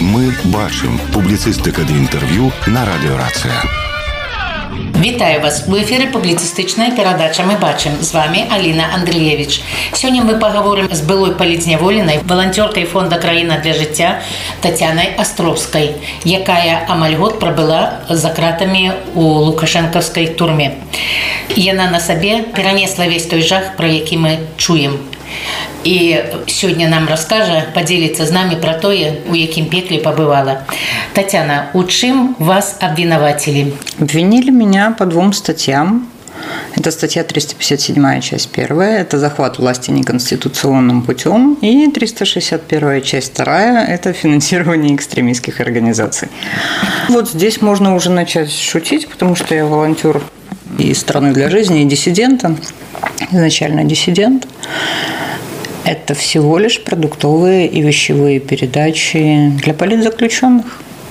Мы бачым. Публіцыстыка ды інтэрв'ю на радыёрацыя. Вітаю вас! У эфіры публіцыстычная перадача «Мы бачым». З вами Аліна Андрыевіч. Сёння мы пагаворым з былой палітзняволенай валанцёркай фонда «Краіна для жыцця» Тацянай Астровскай, якая амаль год прабыла за кратамі у лукашэнкаўскай турме. Яна на сабе перанесла весь той жах, пра які мы чуем. І сёння нам раскажа, падзеліцца з намі пра тое, у якім пекле пабывала. Татьяна, у чым вас обвинуватили? Обвинили меня по 2 статьям. Это статья 357, часть 1. Это захват власти неконституционным путем. И 361, часть 2. Это финансирование экстремистских организаций. Вот здесь можно уже начать шутить, потому что я волонтер и «Страны для жизни», и диссидента. Изначально диссидент. Это всего лишь продуктовые и вещевые передачи для политзаключенных.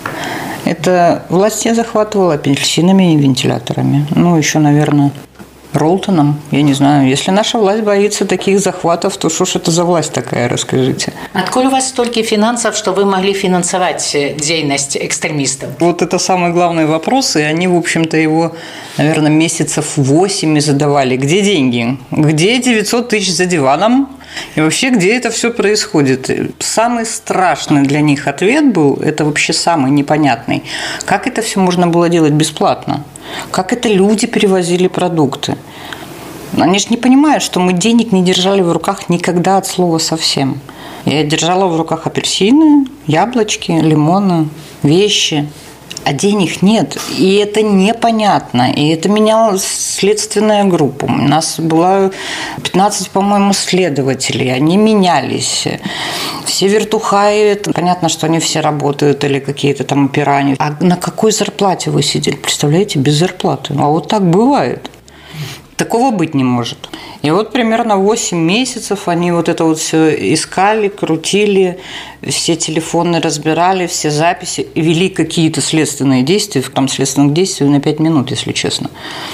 Это власть я захватывала апельсинами и вентиляторами. Ну, еще, наверное, Ролтоном. Я не знаю. Если наша власть боится таких захватов, то что ж это за власть такая, расскажите. Откуда у вас столько финансов, что вы могли финансовать деятельность экстремистов? Вот это самый главный вопрос, и они, в общем-то, его, наверное, месяцев 8 задавали. Где деньги? Где 900 тысяч за диваном? И вообще, где это все происходит? Самый страшный для них ответ был, это вообще самый непонятный. Как это все можно было делать бесплатно? Как это люди перевозили продукты? Они же не понимают, что мы денег не держали в руках никогда от слова совсем. Я держала в руках апельсины, яблочки, лимоны, вещи. А денег нет. И это непонятно. И это меняла следственная группа. У нас было 15, по-моему, следователей. Они менялись. Все вертухаи. Понятно, что они все работают или какие-то там опирания. А на какой зарплате вы сидели? Представляете, без зарплаты. А вот так бывает. Такого быть не может. И вот примерно 8 месяцев они вот это вот все искали, крутили, все телефоны разбирали, все записи, вели какие-то следственные действия, там следственных действий на 5 минут, если честно.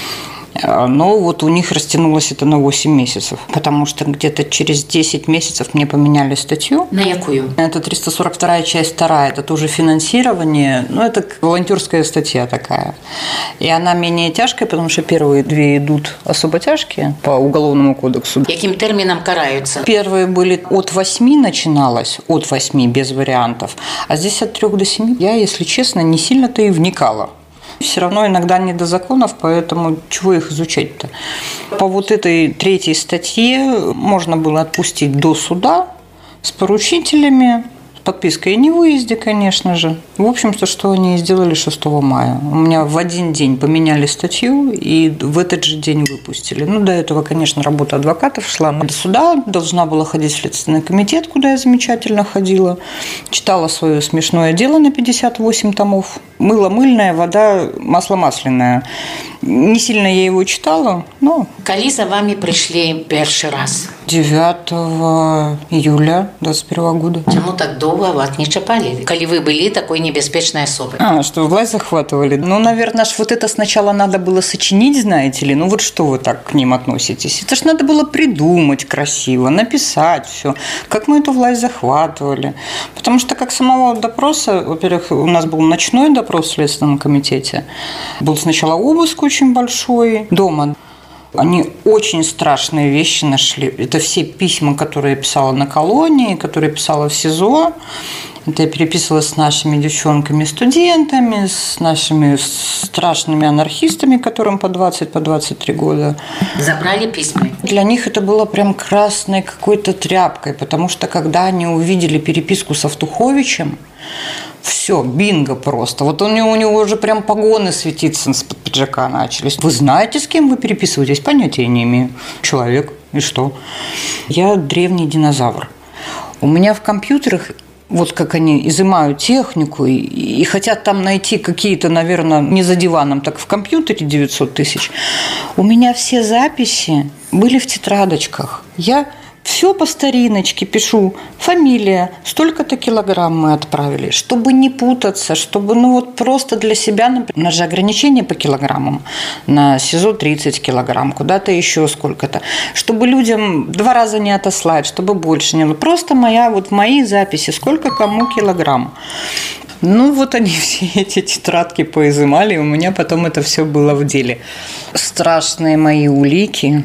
Но вот у них растянулось это на 8 месяцев, потому что где-то через 10 месяцев мне поменяли статью. На якую? Это 342 часть 2, это тоже финансирование, но это волонтерская статья такая. И она менее тяжкая, потому что первые 2 идут особо тяжкие по Уголовному кодексу. Каким термином караются? Первые были от 8 начиналось, от 8 без вариантов, а здесь от 3 до 7. Я, если честно, не сильно-то и вникала. Все равно иногда не до законов, поэтому чего их изучать-то? По вот этой 3 статье можно было отпустить до суда с поручителями, с подпиской о невыезде, конечно же. В общем-то, что они и сделали 6 мая. У меня в один день поменяли статью и в этот же день выпустили. Ну, до этого, конечно, работа адвокатов шла. До суда должна была ходить в Следственный комитет, куда я замечательно ходила. Читала свое смешное дело на 58 томов. Мыло мыльное, вода масло масляное. Не сильно я его читала, но... Калі за вами пришли первый раз? 9 июля 2021 года. Чему так долго вас не чапали? Коли вы были такой небеспечной особой? Что власть захватывали? Ну, наверное, вот это сначала надо было сочинить, знаете ли. Ну, вот что вы так к ним относитесь? Это ж надо было придумать красиво, написать все, как мы эту власть захватывали. Потому что как самого допроса, во-первых, у нас был ночной допрос в Следственном комитете. Был сначала обыск очень большой дома. Они очень страшные вещи нашли. Это все письма, которые я писала на колонии, которые я писала в СИЗО. Это я переписывалась с нашими девчонками-студентами, с нашими страшными анархистами, которым по 20, по 23 года. Забрали письма? Для них это было прям красной какой-то тряпкой, потому что когда они увидели переписку с Автуховичем, все, бинго просто. Вот у него уже прям погоны светиться с-под пиджака начались. Вы знаете, с кем вы переписываетесь? Понятия не имею. Человек. И что? Я древний динозавр. У меня в компьютерах, вот как они изымают технику и хотят там найти какие-то, наверное, не за диваном, так в компьютере 900 тысяч. У меня все записи были в тетрадочках. Я Все по стариночке пишу. Фамилия, столько-то килограмм мы отправили. Чтобы не путаться, чтобы, просто для себя, например, у нас же ограничение по килограммам. На СИЗО 30 килограмм, куда-то еще сколько-то. Чтобы людям 2 раза не отослать, чтобы больше не было. Просто мои записи, сколько кому килограмм. Они все эти тетрадки поизымали, и у меня потом это все было в деле. Страшные мои улики.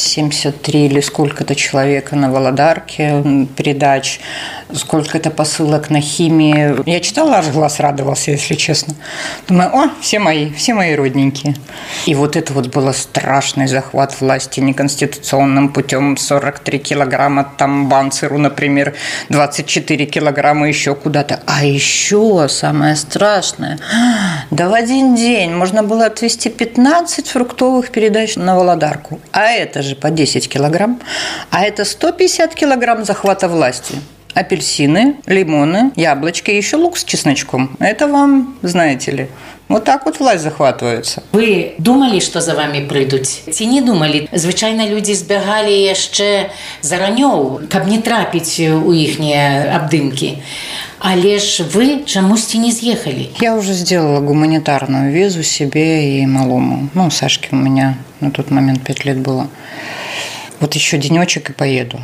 73 или сколько-то человека на Володарке передач, сколько-то посылок на химии. Я читала, аж глаз радовался, если честно. Думаю, все мои родненькие. И это был страшный захват власти неконституционным путем. 43 килограмма там Банцеру, например, 24 килограмма еще куда-то. А еще самое страшное, да в один день можно было отвезти 15 фруктовых передач на Володарку. А это же по 10 килограмм. А это 150 килограмм захвата власти. Апельсины, лимоны, яблочки и еще лук с чесночком. Это вам, знаете ли. Вот так власть захватывается. Ви думали, що за вами прийдуть? Ці не думали? Звичайно, люди збігали ще заранее, каб не трапити у їхні обдимки. Але ж ви чомусь не з'їхали. Я уже сделала гуманитарную визу себе и малому. Сашке у меня на тот момент 5 лет было. Еще денечек и поеду.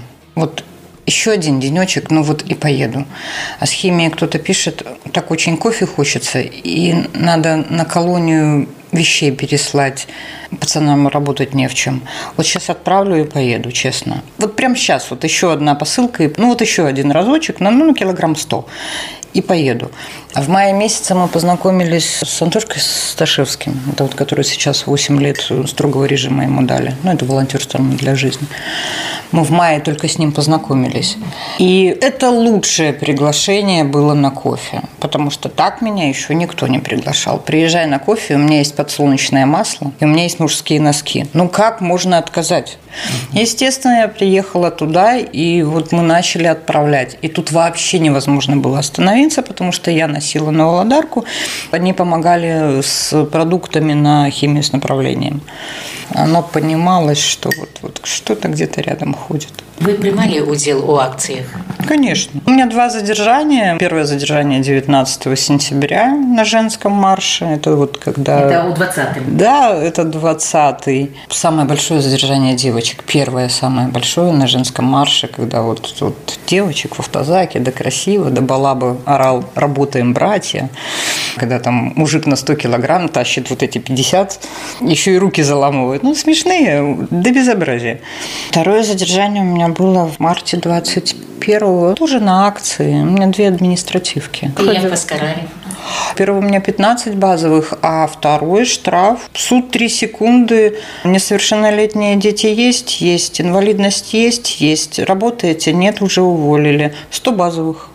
Еще один денечек, и поеду. А с химией кто-то пишет, так очень кофе хочется, и надо на колонию вещей переслать. Пацанам работать не в чем. Сейчас отправлю и поеду, честно. Прямо сейчас еще одна посылка, еще один разочек, на килограмм 100. И поеду. А в мае месяце мы познакомились с Антошкой Сташевским, это который сейчас 8 лет строгого режима ему дали. Это волонтерство для жизни. Мы в мае только с ним познакомились. И это лучшее приглашение было на кофе, потому что так меня еще никто не приглашал. Приезжай на кофе, у меня есть подсолнечное масло, и у меня есть мужские носки. Как можно отказать? Естественно, я приехала туда, и мы начали отправлять. И тут вообще невозможно было остановиться, потому что я носила на Володарку. Они помогали с продуктами на химию с направлением. Оно понималось, что что-то где-то рядом ходит. Вы принимали удел у акциях? Конечно. У меня 2 задержания. Первое задержание 19 сентября на женском марше. Это когда... Это у 20-м? Да, это 20-й. Самое большое задержание девочек. Первое самое большое на женском марше, когда девочек в автозаке, да красиво, да балабы орал «Работаем, братья». Когда там мужик на 100 килограмм тащит эти 50, еще и руки заламывает. Смешные, до безобразия. Второе задержание у меня было в марте 21-го, тоже на акции. У меня 2 административки. И як вас карали? Первый у меня 15 базовых, а второй штраф. Суд 3 секунды. Несовершеннолетние дети есть, инвалидность есть. Работаете, нет, уже уволили. 100 базовых.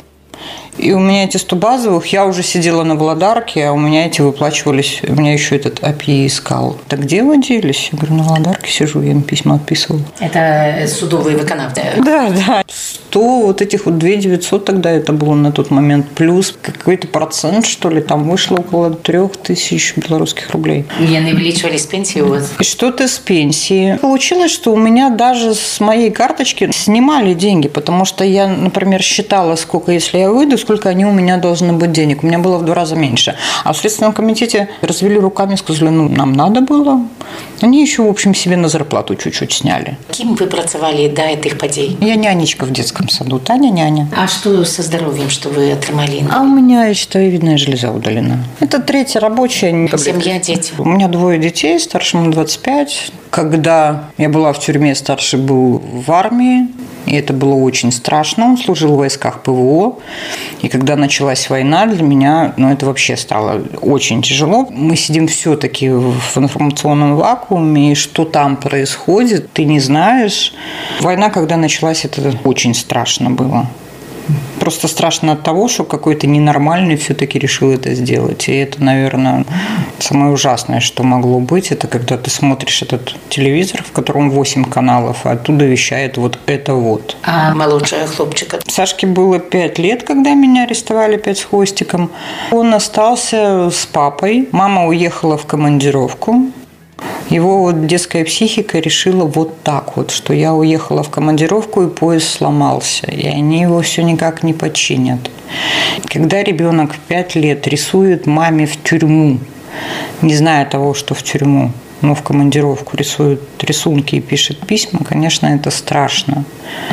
И у меня эти 100 базовых, я уже сидела на Володарке, а у меня эти выплачивались, у меня еще этот АПИ искал. Так где вы делись? Я говорю, на Володарке сижу, я им письма отписывала. Это судовые виконавцы? Да. 100, этих 2 900 тогда это было на тот момент, плюс какой-то процент, что ли, там вышло около 3000 белорусских рублей. И они вличивали с пенсии у вас? И что-то с пенсии. Получилось, что у меня даже с моей карточки снимали деньги, потому что я, например, считала, сколько, если я выйду, сколько они у меня должны быть денег. У меня было в 2 раза меньше. А в Следственном комитете развели руками, сказали, нам надо было. Они еще, в общем, себе на зарплату чуть-чуть сняли. Кем вы працевали до этих подей? Я нянечка в детском саду. Таня няня. А что со здоровьем, что вы отримали? А у меня щитовидная железа удалена. Это 3-я рабочая. Семья, дети? У меня 2 детей, старшему 25. Когда я была в тюрьме, старший был в армии. И это было очень страшно. Он служил в войсках ПВО. И когда началась война, для меня, это вообще стало очень тяжело. Мы сидим все-таки в информационном вакууме, и что там происходит, ты не знаешь. Война, когда началась, это очень страшно было. Просто страшно от того, что какой-то ненормальный все-таки решил это сделать. И это, наверное, самое ужасное, что могло быть. Это когда ты смотришь этот телевизор, в котором 8 каналов, а оттуда вещает это. А молодшая хлопчика? Сашке было 5 лет, когда меня арестовали 5 с хвостиком. Он остался с папой. Мама уехала в командировку. Его вот детская психика решила вот так вот, что я уехала в командировку, и поезд сломался, и они его все никак не починят. Когда ребенок в 5 лет рисует маме в тюрьму, не зная того, что в тюрьму, но в командировку рисует рисунки и пишет письма, конечно, это страшно.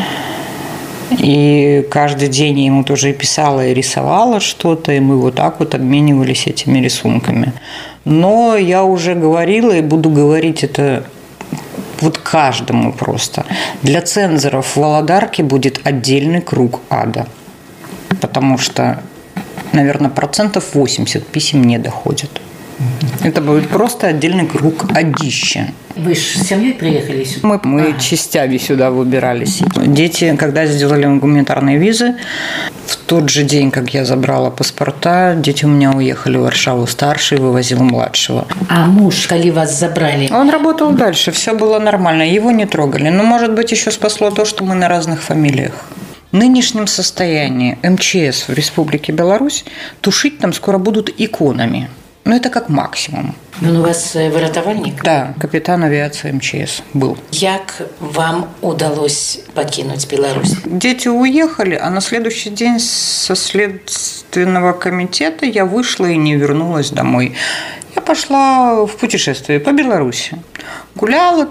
И каждый день я ему тоже и писала, и рисовала что-то, и мы вот так вот обменивались этими рисунками. Но я уже говорила и буду говорить это вот каждому просто. Для цензоров в Володарке будет отдельный круг ада, потому что, наверное, 80% писем не доходят. Это будет просто отдельный круг адища. Вы же с семьей приехали сюда? Мы частями сюда выбирались. Дети, когда сделали гуманитарные визы, в тот же день, как я забрала паспорта, дети у меня уехали в Варшаву. Старший вывозил младшего. А муж, когда вас забрали? Он работал дальше, все было нормально, его не трогали. Но, может быть, еще спасло то, что мы на разных фамилиях. В нынешнем состоянии МЧС в Республике Беларусь тушить там скоро будут иконами. Но это как максимум. Он у вас выратовальник? Да, капитан авиации МЧС был. Як вам удалось покинуть Беларусь? Дети уехали, а на следующий день со следственного комитета я вышла и не вернулась домой. Я пошла в путешествие по Беларуси. Гуляла,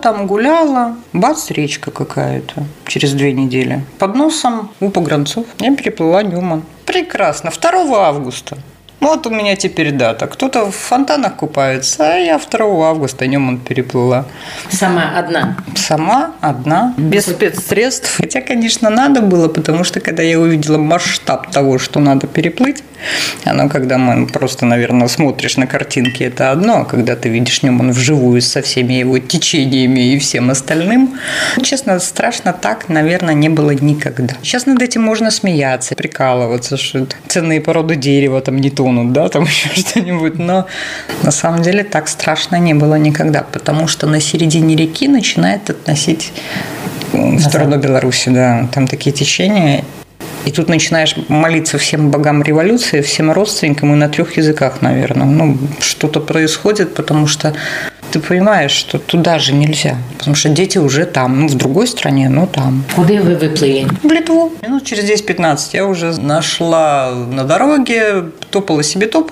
бац, речка какая-то через 2 недели. Под носом у погранцов я переплыла Нюман. Прекрасно, 2 августа. Вот у меня теперь дата. Кто-то в фонтанах купается, а я 2 августа Нюман переплыла. Сама одна? Сама одна, без спецсредств. Хотя, конечно, надо было, потому что когда я увидела масштаб того, что надо переплыть, оно, когда мы просто, наверное, смотришь на картинки, это одно, а когда ты видишь Нюман вживую со всеми его течениями и всем остальным, честно, страшно так, наверное, не было никогда. Сейчас над этим можно смеяться, прикалываться, что ценные породы дерева там не тонут, да, там еще что-нибудь, но на самом деле так страшно не было никогда, потому что на середине реки начинает относить в сторону Беларуси, да, там такие течения. И тут начинаешь молиться всем богам революции, всем родственникам и на 3 языках, наверное. Ну, что-то происходит, потому что ты понимаешь, что туда же нельзя. Потому что дети уже там, в другой стране, но там. Куда вы выплыли? В Литву. Минут через 10-15 я уже нашла на дороге, топала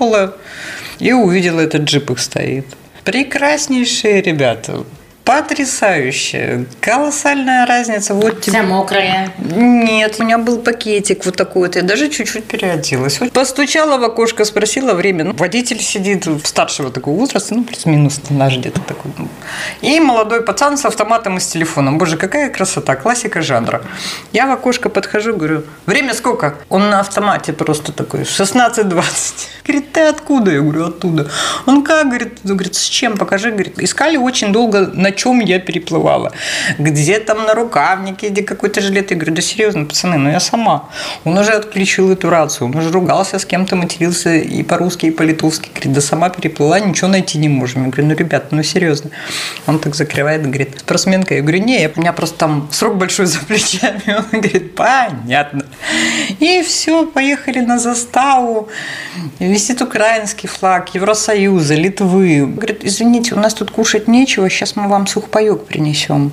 и увидела, этот джип их стоит. Прекраснейшие ребята. Потрясающе. Колоссальная разница. Вот тебе... Вся мокрая? Нет, у меня был пакетик вот такой вот. Я даже чуть-чуть переоделась. Постучала в окошко, спросила время. Водитель сидит старшего такого возраста, плюс-минус наш где-то такой. И молодой пацан с автоматом и с телефоном. Боже, какая красота. Классика жанра. Я в окошко подхожу, говорю, время сколько? Он на автомате просто такой, 16:20. Говорит, ты откуда? Я говорю, оттуда. Он как? Говорит, с чем? Покажи. Говорит, искали очень долго, на чем я переплывала. Где там на рукавнике, где какой-то жилет. Я говорю, да серьезно, пацаны, я сама. Он уже отключил эту рацию, он уже ругался с кем-то, матерился и по-русски, и по-литовски. Говорит, да сама переплыла, ничего найти не можем. Я говорю, ребята, серьезно. Он так закрывает, говорит, спортсменка. Я говорю, не, у меня просто там срок большой за плечами. Он говорит, понятно. И все, поехали на заставу. Висит украинский флаг, Евросоюза, Литвы. Говорит, извините, у нас тут кушать нечего, сейчас мы вам сухпайок принесем.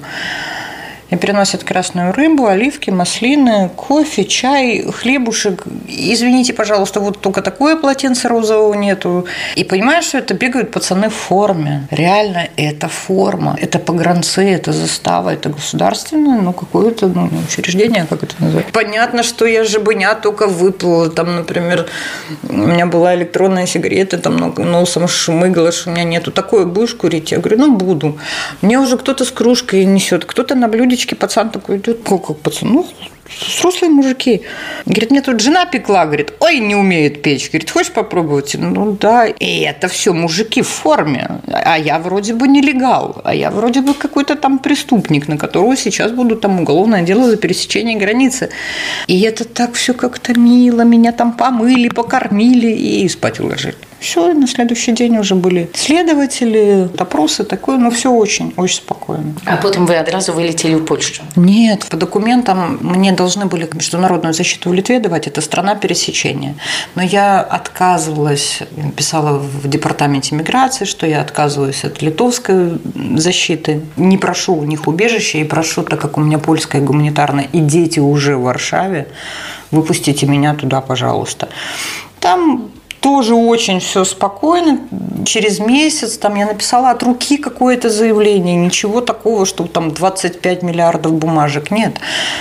И приносят красную рыбу, оливки, маслины, кофе, чай, хлебушек. Извините, пожалуйста, вот только такое полотенце розового нету. И понимаешь, что это бегают пацаны в форме. Реально, это форма. Это погранцы, это застава, это государственное, какое-то учреждение, как это называется. Понятно, что я жабыня только выплыла. Там, например, у меня была электронная сигарета, там носом шмыгала, что у меня нету. Такое будешь курить? Я говорю, буду. Мне уже кто-то с кружкой несет, кто-то на блюдечке. Пацан такой идет, как пацан, взрослые мужики. Говорит, мне тут жена пекла, говорит, ой, не умеет печь. Говорит, хочешь попробовать? Да. И это все мужики в форме. А я вроде бы нелегал. А я вроде бы какой-то там преступник, на которого сейчас будут там уголовное дело за пересечение границы. И это так все как-то мило. Меня там помыли, покормили и спать уложили. Все, на следующий день уже были следователи, допросы, такое, все очень, очень спокойно. А потом вы одразу вылетели в Польшу? Нет, по документам мне должны были международную защиту в Литве давать, это страна пересечения. Но я отказывалась, писала в департаменте миграции, что я отказываюсь от литовской защиты, не прошу у них убежища и прошу, так как у меня польская гуманитарная и дети уже в Варшаве, выпустите меня туда, пожалуйста. Там тоже очень все спокойно. Через месяц там я написала от руки какое-то заявление. Ничего такого, что там 25 миллиардов бумажек. Нет.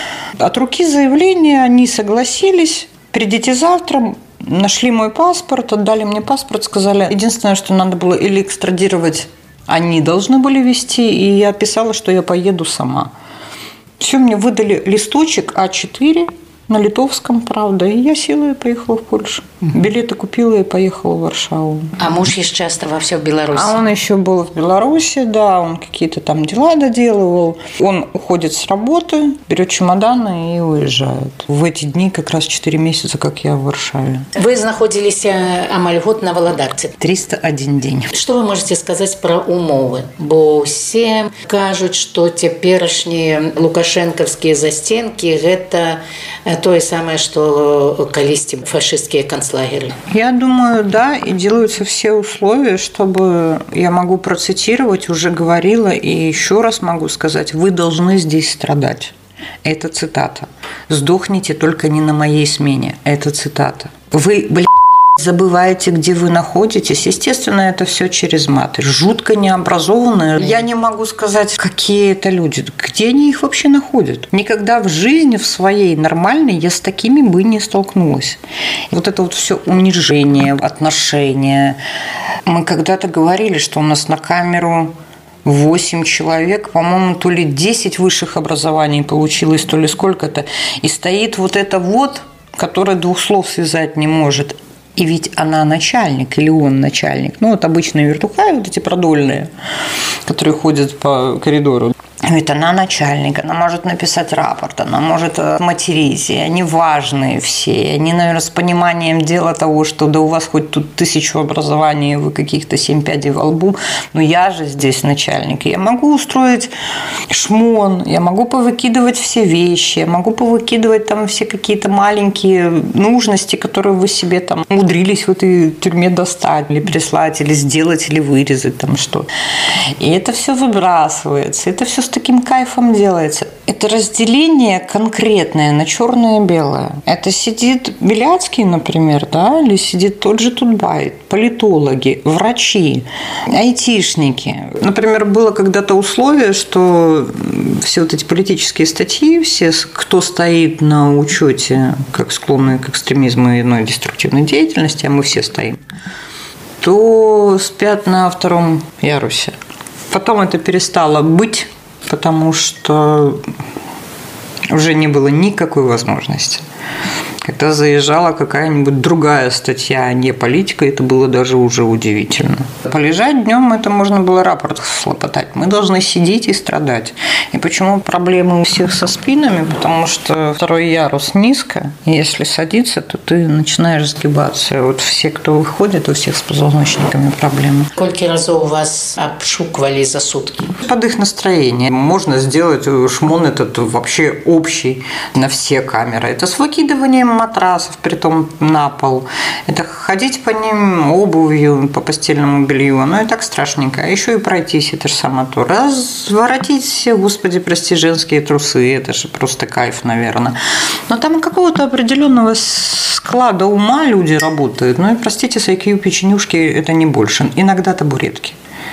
От руки заявление, они согласились. Придите завтра. Нашли мой паспорт, отдали мне паспорт, сказали, единственное, что надо было или экстрадировать, они должны были везти, и я писала, что я поеду сама. Все, мне выдали листочек А4 на литовском, правда, и я села и поехала в Польшу. Билеты купила и поехала в Варшаву. А муж еще оставался в Беларуси? А он еще был в Беларуси, да, он какие-то там дела доделывал. Он уходит с работы, берет чемоданы и уезжает. В эти дни как раз 4 месяца, как я в Варшаве. Вы находились амаль год на Володарце. 301 день. Что вы можете сказать про умовы? Бо все кажут, что теперешние лукашенковские застенки – это то самое, что колись фашистские концлагеры. Я думаю, да, и делаются все условия, чтобы, я могу процитировать, уже говорила, и еще раз могу сказать, вы должны здесь страдать. Это цитата. «Сдохните только не на моей смене». Это цитата. Вы, забываете, где вы находитесь. Естественно, это все через маты. Жутко необразованные. Я не могу сказать, какие это люди. Где они их вообще находят? Никогда в жизни, в своей нормальной, я с такими бы не столкнулась. Вот это вот все унижение, отношения. Мы когда-то говорили, что у нас на камеру 8 человек, по-моему, то ли 10 высших образований получилось, то ли сколько-то. И стоит вот это вот, которое 2 слов связать не может. И ведь она начальник, или он начальник. Ну, вот обычные вертухаи, вот эти продольные, которые ходят по коридору. Ведь она начальник, она может написать рапорт, она может материть, и они важные все. И они, наверное, с пониманием дела того, что да у вас хоть тут 1000 образований, вы каких-то 7 пядей во лбу, но я же здесь начальник. Я могу устроить шмон, я могу повыкидывать все вещи, я могу повыкидывать там все какие-то маленькие нужности, которые вы себе там умудрились в этой тюрьме достать, или прислать, или сделать, или вырезать там что. И это все выбрасывается, это все с таким кайфом делается. Это разделение конкретное на черное и белое. Это сидит Беляцкий, например, да, или сидит тот же Тутбай, политологи, врачи, айтишники. Например, было когда-то условие, что все вот эти политические статьи, все, кто стоит на учете, как склонны к экстремизму и иной деструктивной деятельности, а мы все стоим, то спят на 2-м ярусе. Потом это перестало быть, потому что уже не было никакой возможности. Когда заезжала какая-нибудь другая статья, а не политика, это было даже уже удивительно. Полежать днем это можно было рапорт слопотать. Мы должны сидеть и страдать. И почему проблемы у всех со спинами? Потому что 2-й ярус низко, и если садиться, то ты начинаешь сгибаться. Вот все, кто выходит, у всех с позвоночниками проблемы. Сколько раз у вас обшукивали за сутки? Под их настроение. Можно сделать шмон этот вообще общий на все камеры. Это с выкидыванием матрасов, притом на пол. Это ходить по ним обувью, по постельному белью. Оно и так страшненько. А еще и пройтись, это же само то. Разворотить все, господи, прости, женские трусы. Это же просто кайф, наверное. Но там какого-то определенного склада ума люди работают. Ну и, простите, с IQ печенюшки это не больше. Иногда табуретки.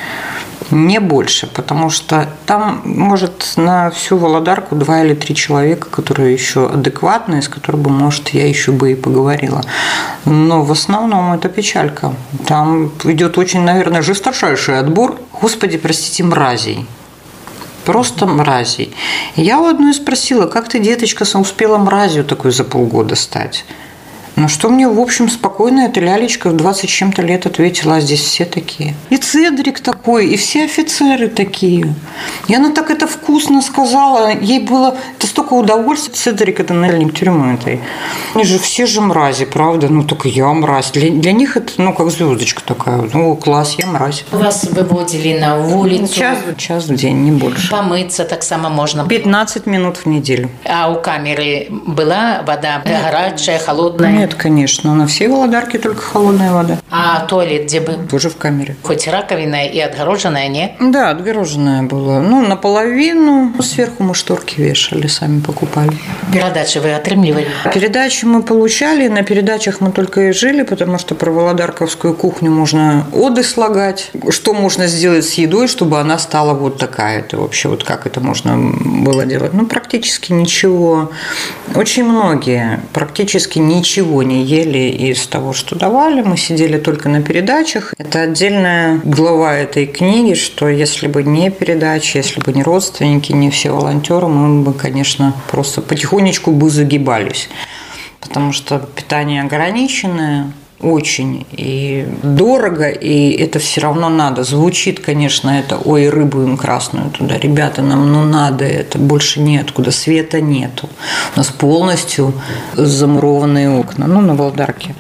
Не больше, потому что там, может, на всю Володарку 2 или 3 человека, которые еще адекватные, с которыми, может, я еще бы и поговорила. Но в основном это печалька. Там идет очень, наверное, жесточайший отбор. Господи, простите, мразей. Просто мразей. Я у одной спросила, как ты, деточка, успела мразью такой за полгода стать? Ну, что мне, в общем, спокойно эта лялечка в 20 с чем-то лет ответила, а здесь все такие. И Цедрик такой, и все офицеры такие. И она так это вкусно сказала. Ей было это столько удовольствия. Цедрик – это начальник тюрьмы этой. Они же все же мрази, правда? Ну, только я мразь. Для них это, ну, как звездочка такая. Ну, класс, я мразь. Вас выводили на улицу? Час в день, не больше. Помыться так само можно? 15 минут в неделю. А у камеры была вода горячая, холодная? Нет, конечно. На всей Володарке только холодная вода. А туалет где был? Тоже в камере. Хоть раковина и отгороженная, не? Да, отгороженная была. Ну, наполовину. Сверху мы шторки вешали, сами покупали. Передачи вы отрымливали? Передачи мы получали. На передачах мы только и жили, потому что про володарковскую кухню можно оды слагать. Что можно сделать с едой, чтобы она стала вот такая-то вообще? Вот как это можно было делать? Ну, практически ничего. Очень многие практически ничего не ели из того, что давали. Мы сидели только на передачах. Это отдельная глава этой книги, что если бы не передачи, если бы не родственники, не все волонтеры, мы бы, конечно, просто потихонечку бы загибались. Потому что питание ограниченное, очень и дорого, и это все равно надо. Звучит, конечно, это «Ой, рыбу им красную туда». Ребята, нам надо это, больше неоткуда, света нету. У нас полностью замурованные окна, на Володарке.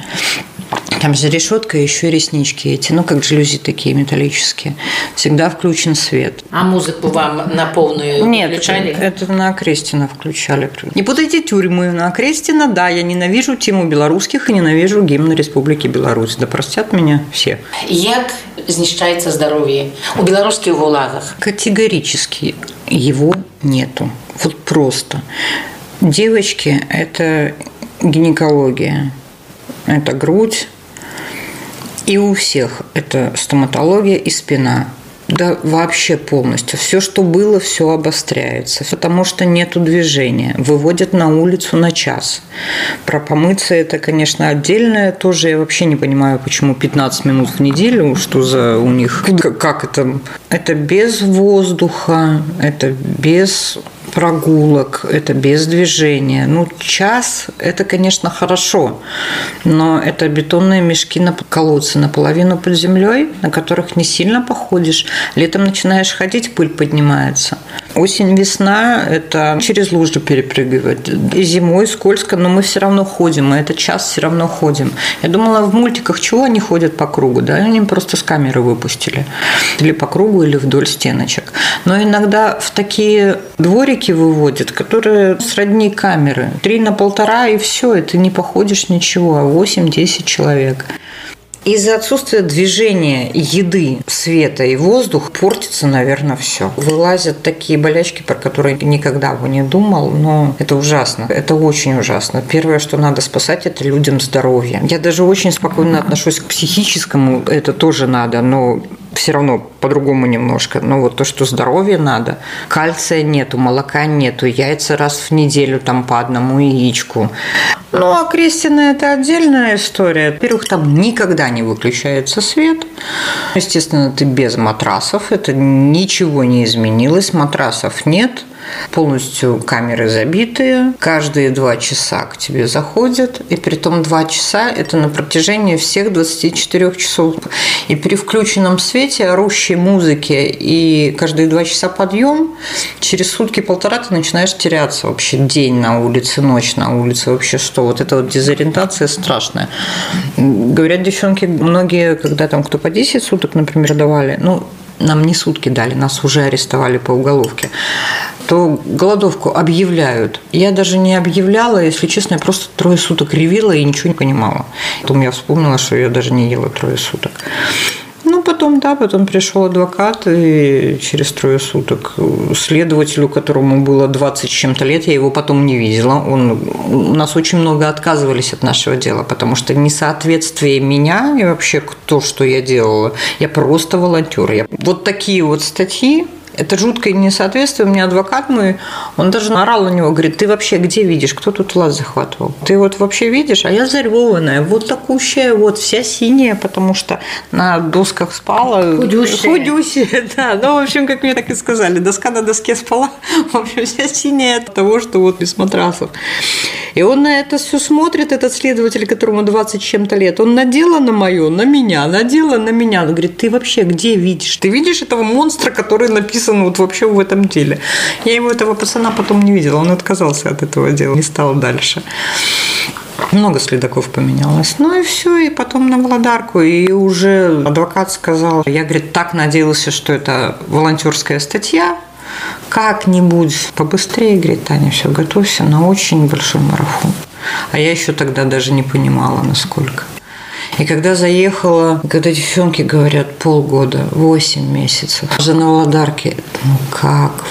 Там же решетка, еще и реснички эти, как жалюзи такие металлические. Всегда включен свет. А музыку вам на полную включали? Нет, это на Окрестина включали. Не путайте тюрьмы. На Окрестина, да, я ненавижу тему белорусских и ненавижу гимн Республики Беларусь. Да простят меня все. Як знищається здоровье у белорусских гулагах? Категорически его нету. Вот просто. Девочки – это гинекология, это грудь. И у всех это стоматология и спина. Да вообще полностью. Все, что было, все обостряется. Потому что нету движения. Выводят на улицу на час. Про помыться это, конечно, отдельное. Тоже я вообще не понимаю, почему 15 минут в неделю. Что за у них... Как это? Это без воздуха. Это без прогулок. Это без движения. Час – это, конечно, хорошо. Но это бетонные мешки на колодцы наполовину под землей, на которых не сильно походишь. Летом начинаешь ходить, пыль поднимается. Осень, весна – это через лужу перепрыгивать. И зимой скользко, но мы все равно ходим. Мы этот час все равно ходим. Я думала, в мультиках чего они ходят по кругу? Да, они просто с камеры выпустили. Или по кругу, или вдоль стеночек. Но иногда в такие дворики выводят, которые сродни камеры. 3 на 1,5 и все, и ты не походишь ничего, а 8-10 человек. Из-за отсутствия движения, еды, света и воздуха портится, наверное, все. Вылазят такие болячки, про которые никогда бы не думал, но это ужасно. Это очень ужасно. Первое, что надо спасать, это людям здоровье. Я даже очень спокойно отношусь к психическому, это тоже надо, но все равно по-другому немножко. Но вот то, что здоровье надо. Кальция нету, молока нету, яйца раз в неделю там по одному яичку. А Крестина – это отдельная история. Во-первых, там никогда не выключается свет. Естественно, ты без матрасов. Это ничего не изменилось. Матрасов нет. Полностью камеры забитые. Каждые 2 часа к тебе заходят. И притом 2 часа – это на протяжении всех 24 часов. И при включенном свете, орущей музыке и каждые 2 часа подъем, через сутки-полтора ты начинаешь теряться вообще. День на улице, ночь на улице, вообще что. Вот эта вот дезориентация страшная. Говорят девчонки, многие, когда там кто по 10 суток, например, давали, нам не сутки дали, нас уже арестовали по уголовке, то голодовку объявляют. Я даже не объявляла, если честно, я просто 3 суток ревела и ничего не понимала. Потом я вспомнила, что я даже не ела 3 суток. Потом пришел адвокат, и через 3 суток следователю, которому было 20 с чем-то лет, я его потом не видела. У нас очень много отказывались от нашего дела, потому что несоответствие меня и вообще то, что я делала, я просто волонтер. Вот такие вот статьи, Это жуткое несоответствие. У меня адвокат мой, он даже орал на него, говорит, ты вообще где видишь, кто тут власть захватывал? Ты вот вообще видишь? А я зареванная, вот такущая, вот вся синяя, потому что на досках спала. Худющая, да. Ну, в общем, как мне так и сказали, доска на доске спала, в общем, вся синяя от того, что вот без матрасов. И он на это все смотрит, этот следователь, которому 20 с чем-то лет, он надела на мое, на меня, надела на меня. Он говорит, ты вообще где видишь? Ты видишь этого монстра, который написан вот вообще в этом деле? Я его, этого пацана, потом не видела, он отказался от этого дела, не стал дальше. Много следаков поменялось. Ну и все, и потом на Володарку. И уже адвокат сказал, я, говорит, так надеялся, что это волонтерская статья, как-нибудь побыстрее, говорит, Таня, все, готовься на очень большой марафон. А я еще тогда даже не понимала, насколько. И когда заехала, когда девчонки говорят полгода, 8 месяцев, уже на Володарке, ну как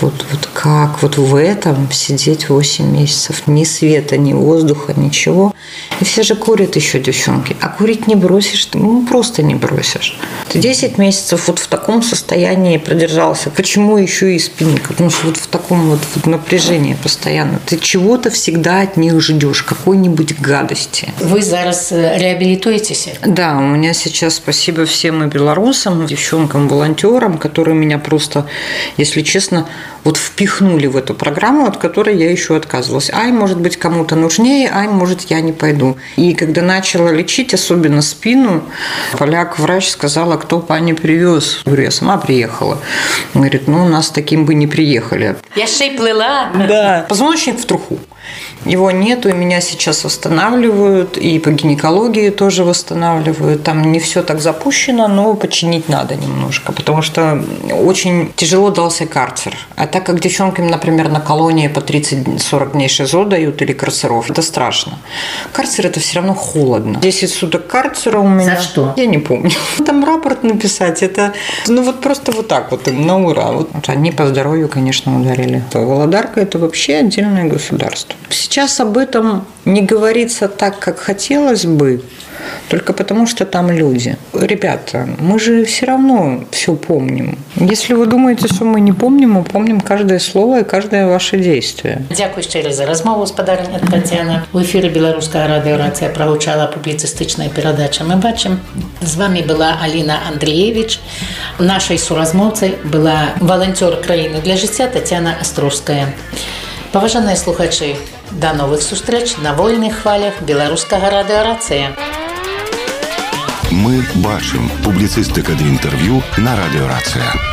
вот в этом сидеть 8 месяцев, ни света, ни воздуха, ничего. И все же курят еще, девчонки. А курить не бросишь, ну просто не бросишь. Ты 10 месяцев вот в таком состоянии продержался. Почему еще и спинка? Потому что вот в таком вот напряжении постоянно. Ты чего-то всегда от них ждешь, какой-нибудь гадости. Вы зараз реабилитуетесь? Да, у меня сейчас, спасибо всем и белорусам, девчонкам, волонтерам, которые меня просто, если честно, вот впихнули в эту программу, от которой я еще отказывалась. Ай, может быть, кому-то нужнее, ай, может, я не пойду. И когда начала лечить, особенно спину, поляк-врач сказала, кто пани привез. Я говорю, я сама приехала. Он говорит, ну, у нас таким бы не приехали. Я ще плыла. Да. Позвоночник в труху. Его нету, и меня сейчас восстанавливают, и по гинекологии тоже восстанавливают. Там не все так запущено, но починить надо немножко, потому что очень тяжело дался карцер. А так как девчонкам, например, на колонии по 30-40 дней ШИЗО дают или карцеров, это страшно. Карцер – это все равно холодно. 10 суток карцера у меня. За что? Я не помню. Там рапорт написать, это ну вот просто вот так вот им на ура. Вот они по здоровью, конечно, ударили. Володарка – это вообще отдельное государство. Сейчас об этом не говорится так, как хотелось бы, только потому, что там люди. Ребята, мы же все равно все помним. Если вы думаете, что мы не помним, мы помним каждое слово и каждое ваше действие. Дякую ще раз за розмову, спадарня Тетяна. В ефірі Білоруська радіорація прогучала публіцистична передача «Мы бачим». З вами була Аліна Андрієвич. Нашою суразмовцей була волонтер країни для життя Тетяна Острожська. Поважаныя слухачы, да новых сустрэч на вольных хвалях беларускага радыёрацыя. Мы бачым публіцыстыка ды інтэрв'ю на радыёрацыя.